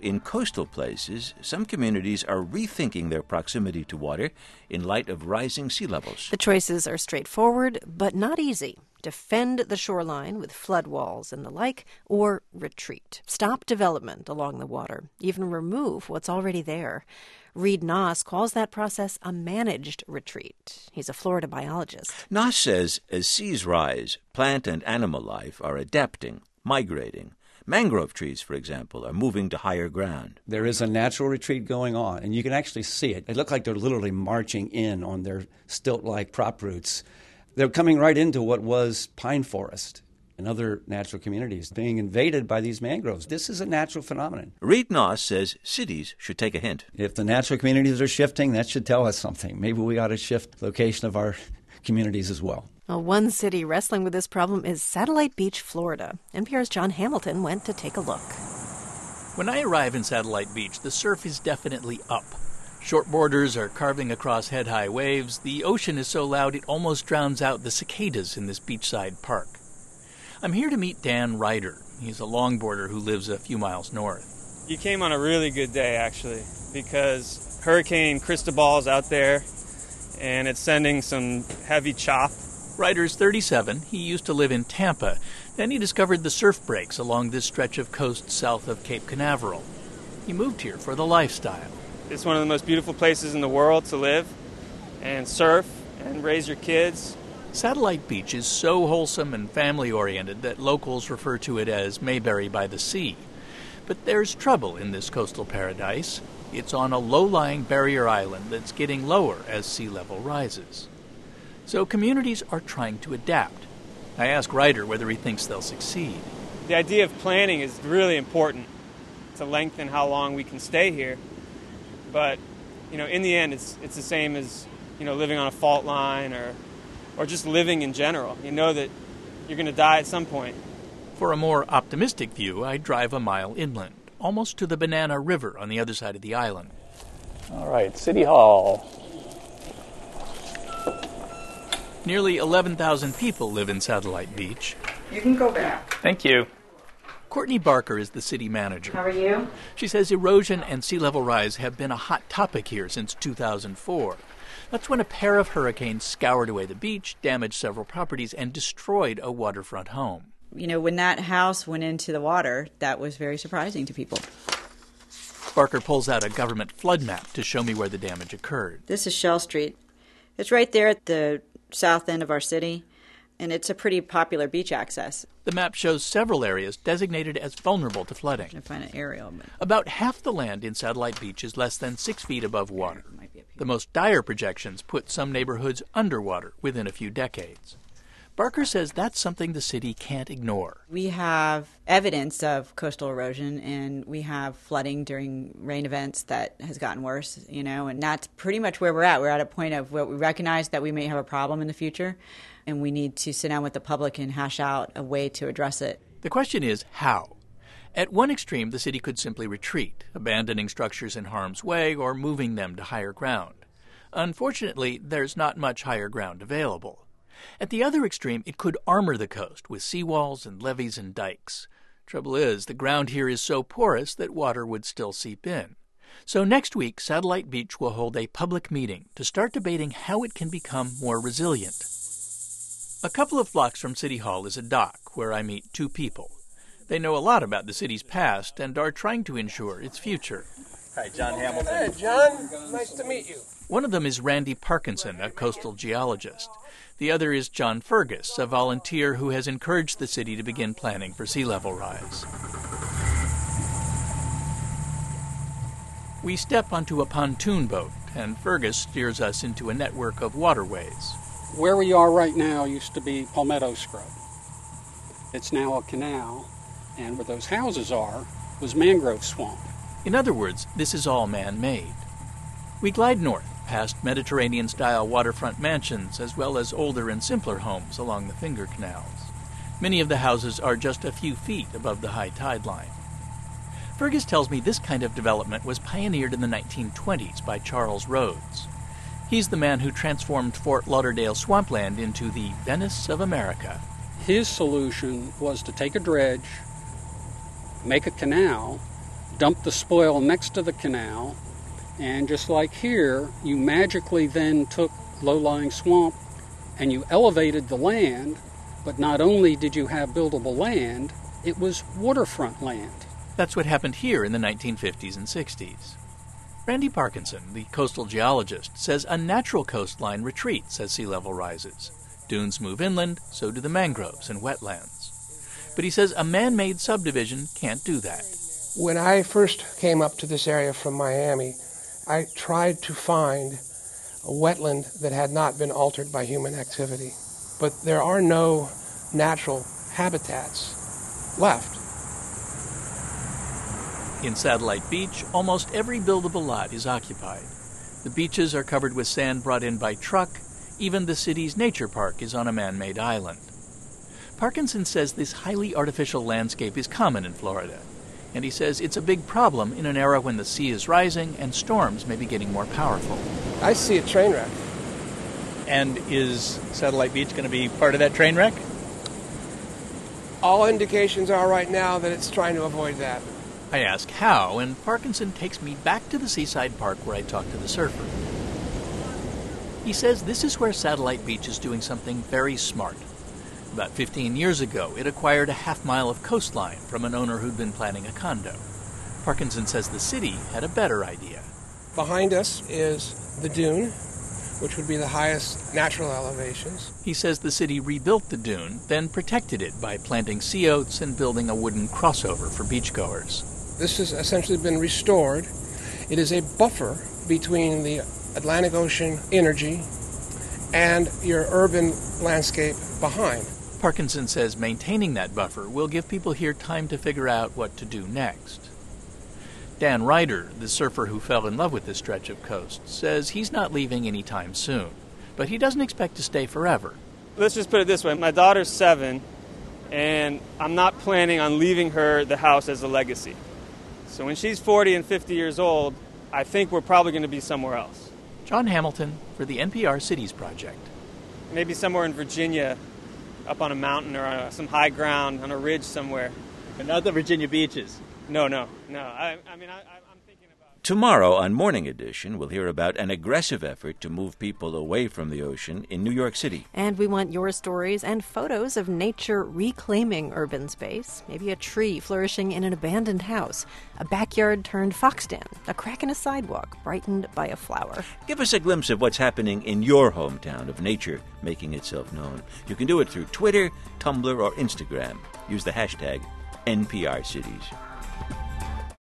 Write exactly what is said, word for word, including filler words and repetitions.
in coastal places, some communities are rethinking their proximity to water in light of rising sea levels. The choices are straightforward, but not easy. Defend the shoreline with flood walls and the like, or retreat. Stop development along the water, even remove what's already there. Reed Noss calls that process a managed retreat. He's a Florida biologist. Noss says as seas rise, plant and animal life are adapting, migrating. Mangrove trees, for example, are moving to higher ground. There is a natural retreat going on, and you can actually see it. They look like they're literally marching in on their stilt-like prop roots. They're coming right into what was pine forest and other natural communities being invaded by these mangroves. This is a natural phenomenon. Reed Noss says cities should take a hint. If the natural communities are shifting, that should tell us something. Maybe we ought to shift the location of our communities as well. Well, one city wrestling with this problem is Satellite Beach, Florida. N P R's John Hamilton went to take a look. When I arrive in Satellite Beach, the surf is definitely up. Short boarders are carving across head-high waves. The ocean is so loud it almost drowns out the cicadas in this beachside park. I'm here to meet Dan Ryder. He's a longboarder who lives a few miles north. You came on a really good day, actually, because Hurricane Cristobal's out there, and it's sending some heavy chop. Ryder's thirty-seven. He used to live in Tampa. Then he discovered the surf breaks along this stretch of coast south of Cape Canaveral. He moved here for the lifestyle. It's one of the most beautiful places in the world to live and surf and raise your kids. Satellite Beach is so wholesome and family-oriented that locals refer to it as Mayberry by the Sea. But there's trouble in this coastal paradise. It's on a low-lying barrier island that's getting lower as sea level rises. So communities are trying to adapt. I ask Ryder whether he thinks they'll succeed. The idea of planning is really important to lengthen how long we can stay here. But, you know, in the end, it's it's the same as, you know, living on a fault line or or just living in general. You know that you're going to die at some point. For a more optimistic view, I drive a mile inland, almost to the Banana River on the other side of the island. All right, City Hall. Nearly eleven thousand people live in Satellite Beach. You can go back. Thank you. Courtney Barker is the city manager. How are you? She says erosion and sea level rise have been a hot topic here since two thousand four. That's when a pair of hurricanes scoured away the beach, damaged several properties, and destroyed a waterfront home. You know, when that house went into the water, that was very surprising to people. Barker pulls out a government flood map to show me where the damage occurred. This is Shell Street. It's right there at the south end of our city, and it's a pretty popular beach access. The map shows several areas designated as vulnerable to flooding. I find an aerial. But... About half the land in Satellite Beach is less than six feet above water. The most dire projections put some neighborhoods underwater within a few decades. Barker says that's something the city can't ignore. We have evidence of coastal erosion, and we have flooding during rain events that has gotten worse, you know, and that's pretty much where we're at. We're at a point of where we recognize that we may have a problem in the future, and we need to sit down with the public and hash out a way to address it. The question is how. At one extreme, the city could simply retreat, abandoning structures in harm's way or moving them to higher ground. Unfortunately, there's not much higher ground available. At the other extreme, it could armor the coast with seawalls and levees and dikes. Trouble is, the ground here is so porous that water would still seep in. So next week, Satellite Beach will hold a public meeting to start debating how it can become more resilient. A couple of blocks from City Hall is a dock where I meet two people. They know a lot about the city's past and are trying to ensure its future. Hi, John Hamilton. Hey, John. Nice to meet you. One of them is Randy Parkinson, a coastal geologist. The other is John Fergus, a volunteer who has encouraged the city to begin planning for sea level rise. We step onto a pontoon boat, and Fergus steers us into a network of waterways. Where we are right now used to be palmetto scrub. It's now a canal, and where those houses are was mangrove swamp. In other words, this is all man-made. We glide north, past Mediterranean-style waterfront mansions, as well as older and simpler homes along the finger canals. Many of the houses are just a few feet above the high tide line. Fergus tells me this kind of development was pioneered in the nineteen twenties by Charles Rhodes. He's the man who transformed Fort Lauderdale swampland into the Venice of America. His solution was to take a dredge, make a canal, dump the spoil next to the canal, and just like here, you magically then took low-lying swamp and you elevated the land, but not only did you have buildable land, it was waterfront land. That's what happened here in the nineteen fifties and sixties. Randy Parkinson, the coastal geologist, says a natural coastline retreats as sea level rises. Dunes move inland, so do the mangroves and wetlands. But he says a man-made subdivision can't do that. When I first came up to this area from Miami, I tried to find a wetland that had not been altered by human activity. But there are no natural habitats left. In Satellite Beach, almost every buildable lot is occupied. The beaches are covered with sand brought in by truck. Even the city's nature park is on a man-made island. Parkinson says this highly artificial landscape is common in Florida, and he says it's a big problem in an era when the sea is rising and storms may be getting more powerful. I see a train wreck. And is Satellite Beach going to be part of that train wreck? All indications are right now that it's trying to avoid that. I ask how, and Parkinson takes me back to the seaside park where I talked to the surfer. He says this is where Satellite Beach is doing something very smart. About fifteen years ago, it acquired a half mile of coastline from an owner who'd been planning a condo. Parkinson says the city had a better idea. Behind us is the dune, which would be the highest natural elevations. He says the city rebuilt the dune, then protected it by planting sea oats and building a wooden crossover for beachgoers. This has essentially been restored. It is a buffer between the Atlantic Ocean energy and your urban landscape behind. Parkinson says maintaining that buffer will give people here time to figure out what to do next. Dan Ryder, the surfer who fell in love with this stretch of coast, says he's not leaving anytime soon, but he doesn't expect to stay forever. Let's just put it this way. My daughter's seven, and I'm not planning on leaving her the house as a legacy. So when she's forty and fifty years old, I think we're probably going to be somewhere else. John Hamilton for the N P R Cities Project. Maybe somewhere in Virginia, up on a mountain or on some high ground, on a ridge somewhere. But not the Virginia beaches. No, no, no. I, I mean, I, I'm thinking about... Tomorrow on Morning Edition, we'll hear about an aggressive effort to move people away from the ocean in New York City. And we want your stories and photos of nature reclaiming urban space. Maybe a tree flourishing in an abandoned house, a backyard turned fox den, a crack in a sidewalk brightened by a flower. Give us a glimpse of what's happening in your hometown of nature making itself known. You can do it through Twitter, Tumblr, or Instagram. Use the hashtag N P R Cities.